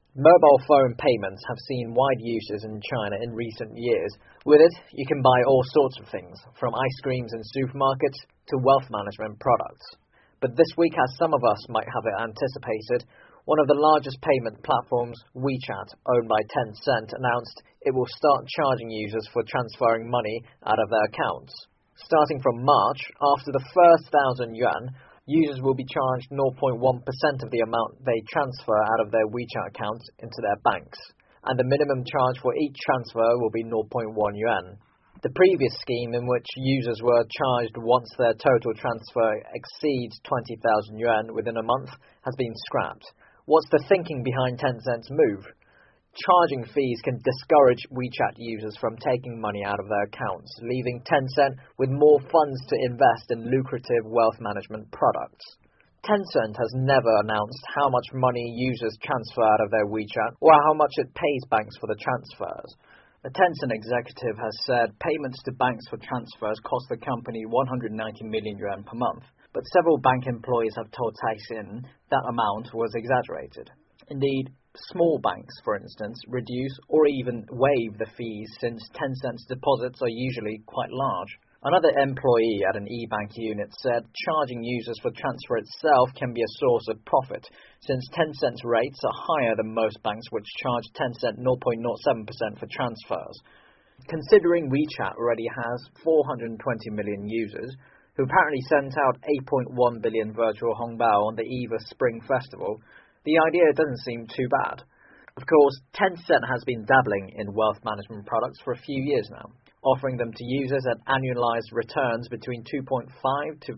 Mobile phone payments have seen wide uses in China in recent years. With it, you can buy all sorts of things, from ice creams in supermarkets to wealth management products. But this week, as some of us might have it anticipated, one of the largest payment platforms, WeChat, owned by Tencent, announced it will start charging users for transferring money out of their accounts. Starting from March, after the first 1,000 yuan, users will be charged 0.1% of the amount they transfer out of their WeChat accounts into their banks, and the minimum charge for each transfer will be 0.1 yuan. The previous scheme, in which users were charged once their total transfer exceeds 20,000 yuan within a month, has been scrapped. What's the thinking behind Tencent's move? Charging fees can discourage WeChat users from taking money out of their accounts, leaving Tencent with more funds to invest in lucrative wealth management products. Tencent has never announced how much money users transfer out of their WeChat or how much it pays banks for the transfers. A Tencent executive has said payments to banks for transfers cost the company 190 million yuan per month, but several bank employees have told Caixin that amount was exaggerated. Indeed, small banks, for instance, reduce or even waive the fees since Tencent's deposits are usually quite large. Another employee at an e-bank unit said charging users for transfer itself can be a source of profit, since Tencent's rates are higher than most banks which charge Tencent 0.07% for transfers. Considering WeChat already has 420 million users, who apparently sent out 8.1 billion virtual hongbao on the eve of Spring Festival, the idea doesn't seem too bad. Of course, Tencent has been dabbling in wealth management products for a few years now, offering them to users at annualized returns between 2.5 to 5%.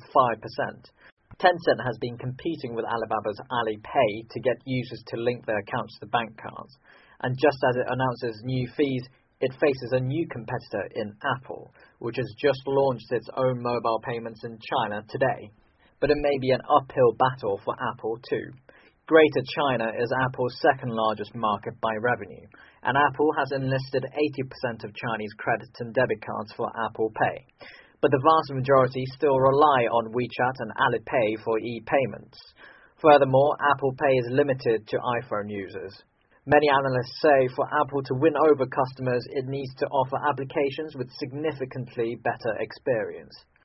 Tencent has been competing with Alibaba's Alipay to get users to link their accounts to bank cards. And just as it announces new fees, it faces a new competitor in Apple, which has just launched its own mobile payments in China today. But it may be an uphill battle for Apple too. Greater China is Apple's second largest market by revenue, and Apple has enlisted 80% of Chinese credit and debit cards for Apple Pay. But the vast majority still rely on WeChat and Alipay for e-payments. Furthermore, Apple Pay is limited to iPhone users. Many analysts say for Apple to win over customers, it needs to offer applications with significantly better experience.